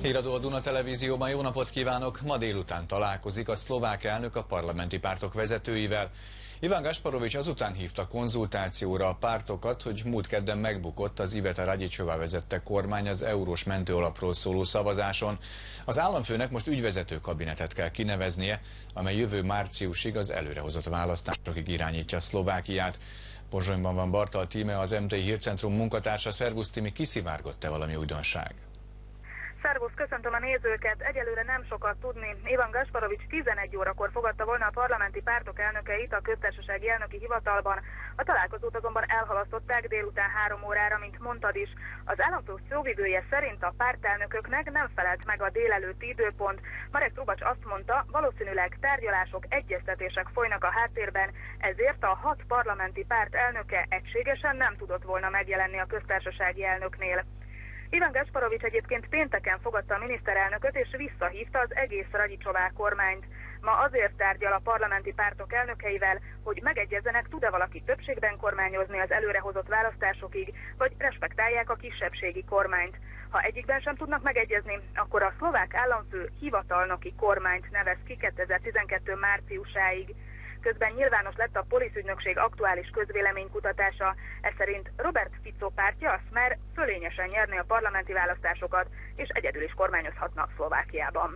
Híradó a Duna Televízióban, jó napot kívánok! Ma délután találkozik a szlovák elnök a parlamenti pártok vezetőivel. Iván Gašparovič azután hívta konzultációra a pártokat, hogy múlt kedden megbukott az Iveta Radičová vezette kormány az eurós mentőalapról szóló szavazáson. Az államfőnek most ügyvezető kabinetet kell kineveznie, amely jövő márciusig az előrehozott választásokig irányítja Szlovákiát. Pozsonyban van Bartal Tíme, az MTI Hírcentrum munkatársa. Szervusz Timi, kiszivárgott-e valami újdonság? Szervusz, köszöntöm a nézőket. Egyelőre nem sokat tudni. Iván Gašparovič 11 órakor fogadta volna a parlamenti pártok elnökeit a köztársasági elnöki hivatalban. A találkozót azonban elhalasztották délután 3 órára, mint mondtad is. Az államfő szóvivője szerint a pártelnököknek nem felelt meg a délelőtti időpont. Marek Trubacs azt mondta, valószínűleg tárgyalások, egyeztetések folynak a háttérben, ezért a 6 parlamenti párt elnöke egységesen nem tudott volna megjelenni a köztársasági elnöknél. Iván Gašparovič egyébként pénteken fogadta a miniszterelnököt és visszahívta az egész Radičová kormányt. Ma azért tárgyal a parlamenti pártok elnökeivel, hogy megegyezzenek, tud-e valaki többségben kormányozni az előrehozott választásokig, vagy respektálják a kisebbségi kormányt. Ha egyikben sem tudnak megegyezni, akkor a szlovák államfő hivatalnoki kormányt nevez ki 2012. márciusáig. Közben nyilvános lett a poliszügynökség aktuális közvéleménykutatása. Ez szerint Robert Fico pártja, a Smer, fölényesen nyerné a parlamenti választásokat, és egyedül is kormányozhatna Szlovákiában.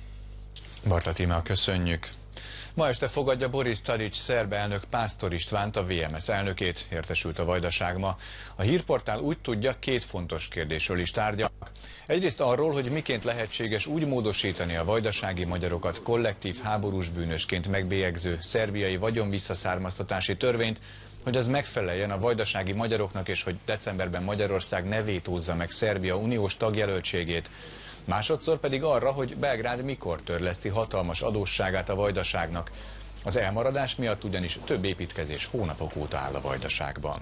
Bartal Tíme, köszönjük. Ma este fogadja Boris Tadić szerb elnök Pásztor Istvánt, a VMS elnökét, értesült a Vajdaság ma. A hírportál úgy tudja, 2 fontos kérdésről is tárgyalnak. Egyrészt arról, hogy miként lehetséges úgy módosítani a vajdasági magyarokat kollektív háborús bűnösként megbélyegző szerbiai vagyonvisszaszármaztatási törvényt, hogy az megfeleljen a vajdasági magyaroknak, és hogy decemberben Magyarország ne vétózza meg Szerbia uniós tagjelöltségét. Másodszor pedig arra, hogy Belgrád mikor törleszti hatalmas adósságát a Vajdaságnak. Az elmaradás miatt ugyanis több építkezés hónapok óta áll a Vajdaságban.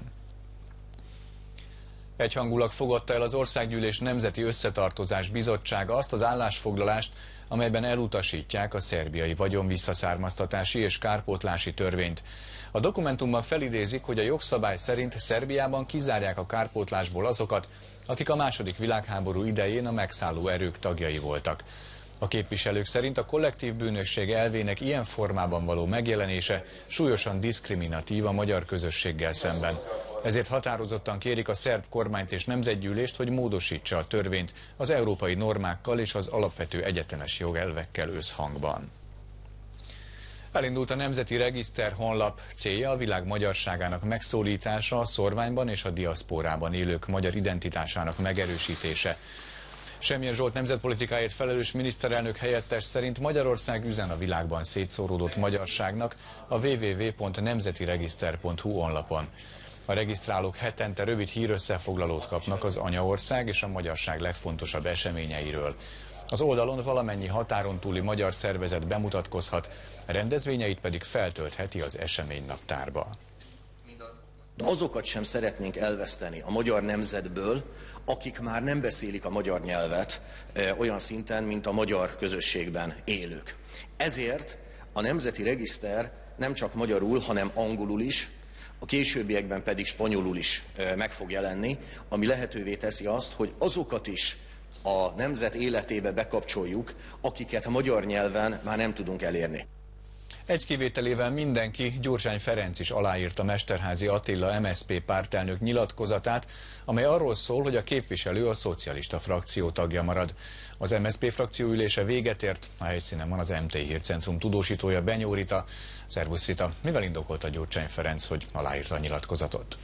Egyhangulag fogadta el az Országgyűlés Nemzeti Összetartozás Bizottsága azt az állásfoglalást, amelyben elutasítják a szerbiai vagyonvisszaszármaztatási és kárpótlási törvényt. A dokumentumban felidézik, hogy a jogszabály szerint Szerbiában kizárják a kárpótlásból azokat, akik a II. Világháború idején a megszálló erők tagjai voltak. A képviselők szerint a kollektív bűnösség elvének ilyen formában való megjelenése súlyosan diszkriminatív a magyar közösséggel szemben. Ezért határozottan kérik a szerb kormányt és nemzetgyűlést, hogy módosítsa a törvényt az európai normákkal és az alapvető egyetemes jogelvekkel összhangban. Elindult a Nemzeti Regiszter honlap, célja a világ magyarságának megszólítása, a szorványban és a diaszpórában élők magyar identitásának megerősítése. Semjén Zsolt nemzetpolitikáért felelős miniszterelnök helyettes szerint Magyarország üzen a világban szétszóródott magyarságnak a www.nemzetiregiszter.hu honlapon. A regisztrálók hetente rövid hírösszefoglalót kapnak az anyaország és a magyarság legfontosabb eseményeiről. Az oldalon valamennyi határon túli magyar szervezet bemutatkozhat, rendezvényeit pedig feltöltheti az eseménynaptárba. Azokat sem szeretnénk elveszteni a magyar nemzetből, akik már nem beszélik a magyar nyelvet olyan szinten, mint a magyar közösségben élők. Ezért a Nemzeti Regiszter nem csak magyarul, hanem angolul is, a későbbiekben pedig spanyolul is meg fog jelenni, ami lehetővé teszi azt, hogy azokat is a nemzet életébe bekapcsoljuk, akiket a magyar nyelven már nem tudunk elérni. Egy kivételével mindenki, Gyurcsány Ferenc is aláírta Mesterházy Attila MSZP pártelnök nyilatkozatát, amely arról szól, hogy a képviselő a szocialista frakció tagja marad. Az MSZP frakció ülése véget ért, a helyszínen van az MTI Hírcentrum tudósítója, Benyó Rita. Szervusz Rita, mivel indokolta Gyurcsány Ferenc, hogy aláírta a nyilatkozatot?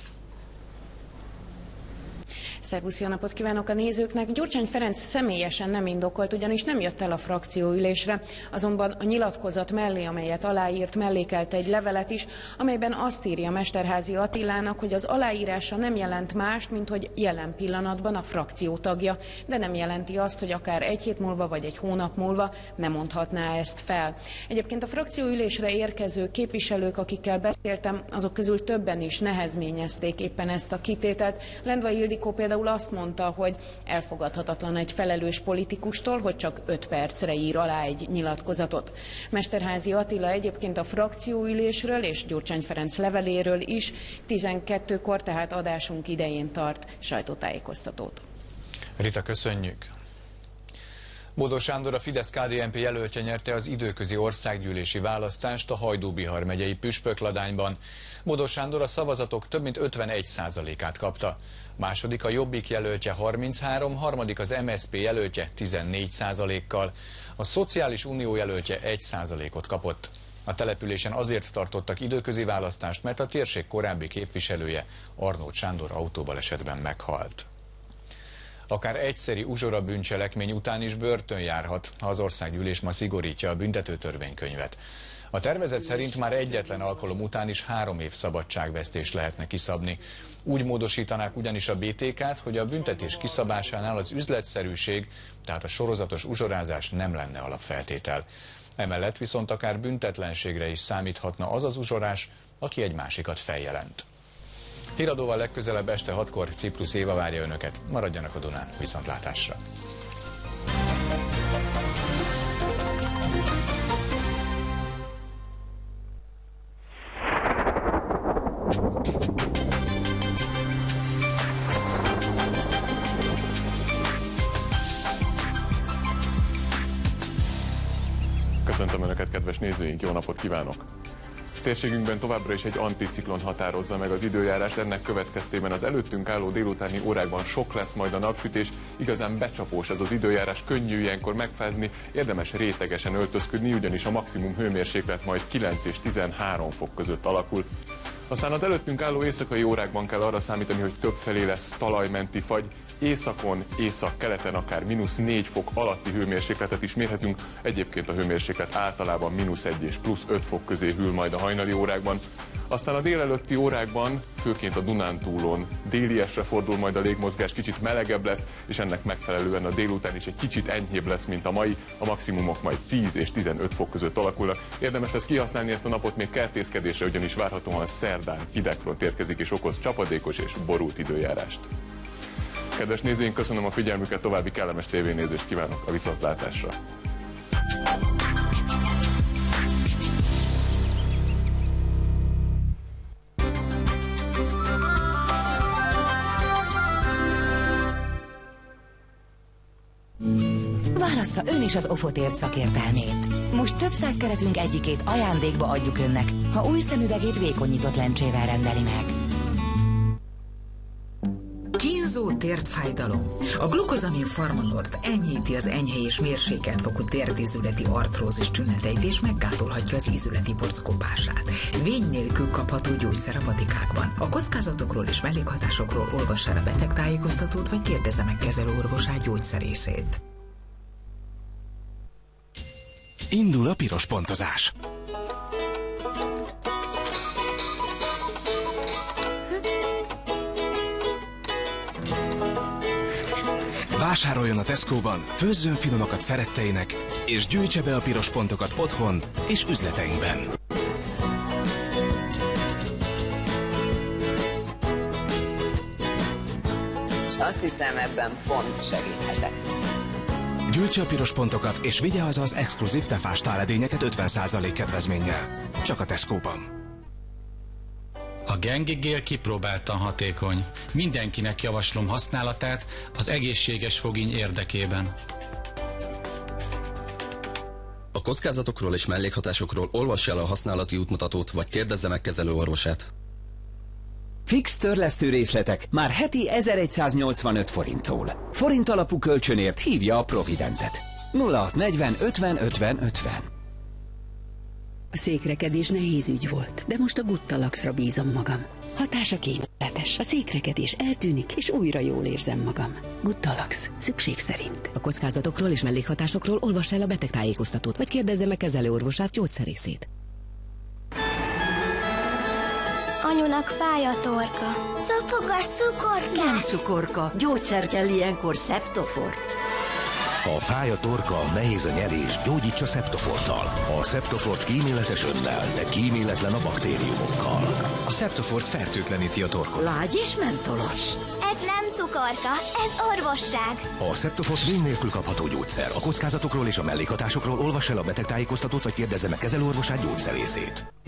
Szervusz, jó napot kívánok a nézőknek! Gyurcsány Ferenc személyesen nem indokolt, ugyanis nem jött el a frakcióülésre, azonban a nyilatkozat mellé, amelyet aláírt, mellékelt egy levelet is, amelyben azt írja Mesterházy Attilának, hogy az aláírása nem jelent mást, mint hogy jelen pillanatban a frakció tagja, de nem jelenti azt, hogy akár egy hét múlva vagy egy hónap múlva nem mondhatná ezt fel. Egyébként a frakcióülésre érkező képviselők, akikkel beszéltem, azok közül többen is nehezményezték éppen ezt a kitételt. Lendvai Ildikó például azt mondta, hogy elfogadhatatlan egy felelős politikustól, hogy csak 5 percre ír alá egy nyilatkozatot. Mesterházy Attila egyébként a frakcióülésről és Gyurcsány Ferenc leveléről is 12-kor, tehát adásunk idején tart sajtótájékoztatót. Rita, köszönjük! Bodó Sándor, a Fidesz-KDNP jelöltje nyerte az időközi országgyűlési választást a Hajdú-Bihar megyei Püspökladányban. Bodó Sándor a szavazatok több mint 51%-át kapta. Második a Jobbik jelöltje 33%, harmadik az MSZP jelöltje 14%-kal. A Szociális Unió jelöltje 1%-ot kapott. A településen azért tartottak időközi választást, mert a térség korábbi képviselője, Arnót Sándor autóbalesetben meghalt. Akár egyszeri uzsora bűncselekmény után is börtön járhat, ha az országgyűlés ma szigorítja a büntetőtörvénykönyvet. A tervezet szerint már egyetlen alkalom után is 3 év szabadságvesztést lehetne kiszabni. Úgy módosítanák ugyanis a BTK-t, hogy a büntetés kiszabásánál az üzletszerűség, tehát a sorozatos uzsorázás nem lenne alapfeltétel. Emellett viszont akár büntetlenségre is számíthatna az az uzsorás, aki egy másikat feljelent. Híradóval legközelebb este 6-kor Ciprusz Éva várja önöket. Maradjanak a Dunán, viszontlátásra! Köszöntöm Önöket, kedves nézőink, jó napot kívánok! Térségünkben továbbra is egy anticiklon határozza meg az időjárást, ennek következtében az előttünk álló délutáni órákban sok lesz majd a napsütés, igazán becsapós ez az időjárás, könnyű ilyenkor megfázni, érdemes rétegesen öltözködni, ugyanis a maximum hőmérséklet majd 9 és 13 fok között alakul. Aztán az előttünk álló éjszakai órákban kell arra számítani, hogy többfelé lesz talajmenti fagy, északon, észak-keleten akár -4 fok alatti hőmérsékletet is mérhetünk, egyébként a hőmérséklet általában -1 és +5 fok közé hűl majd a hajnali órákban. Aztán a délelőtti órákban, főként a Dunántúlon déliesre fordul majd a légmozgás, kicsit melegebb lesz, és ennek megfelelően a délután is egy kicsit enyhébb lesz, mint a mai, a maximumok majd 10 és 15 fok között alakulnak. Érdemes lesz kihasználni ezt a napot még kertészkedésre, ugyanis várhatóan szerdán hidegfront érkezik és okoz csapadékos és borult időjárást. Kedves nézőink, köszönöm a figyelmüket, további kellemes tévénézést kívánok, a viszontlátásra! Válassza ön is az Ofotért szakértelmét. Most több száz keretünk egyikét ajándékba adjuk önnek, ha új szemüvegét vékonnyított lencsével rendeli meg. Kínzó térdfájdalom. A glukozamin farmatort enyhíti az enyhe és mérsékelt fokú térdizületi artrózis tüneteit és meggátolhatja az ízületi bockópását. Vény nélkül kapható gyógyszer a patikákban. A kockázatokról és mellékhatásokról olvassa a betegtájékoztatót, vagy kérdezze meg kezelőorvosát gyógyszerészét. Indul a piros pontozás. Vásároljon a Tesco-ban, főzzön finomakat szeretteinek, és gyűjtse be a piros pontokat otthon és üzleteinkben. És azt hiszem, ebben pont segíthetek. Gyűjtse a piros pontokat, és vigye haza az exkluzív tefás táledényeket 50% kedvezménnyel. Csak a Tesco-ban. A Gengi Gél kipróbáltan hatékony. Mindenkinek javaslom használatát az egészséges foginy érdekében. A kockázatokról és mellékhatásokról olvassa el a használati útmutatót, vagy kérdezze meg kezelőorvosát. Fix törlesztő részletek már heti 1185 forinttól. Forint alapú kölcsönért hívja a Providentet. 0640 50 50 50. A székrekedés nehéz ügy volt, de most a Guttalaxra bízom magam. Hatása kémletes, a székrekedés eltűnik, és újra jól érzem magam. Guttalax, szükség szerint. A kockázatokról és mellékhatásokról olvassa el a betegtájékoztatót, vagy kérdezze meg kezelőorvosát gyógyszerészét. Anyunak fáj a torka. Szopogas cukorka. Nem cukorka, gyógyszer kell ilyenkor, Septofort. Ha fáj a torka, nehéz a nyelés, gyógyítsa Septoforttal. A Septofort kíméletes önnel, de kíméletlen a baktériumokkal. A Septofort fertőtleníti a torkot. Lágy és mentolos. Ez nem cukorka, ez orvosság. A Septofort vény nélkül kapható gyógyszer. A kockázatokról és a mellékhatásokról olvassa el a betegtájékoztatót, vagy kérdezze meg kezelőorvosát gyógyszerészét.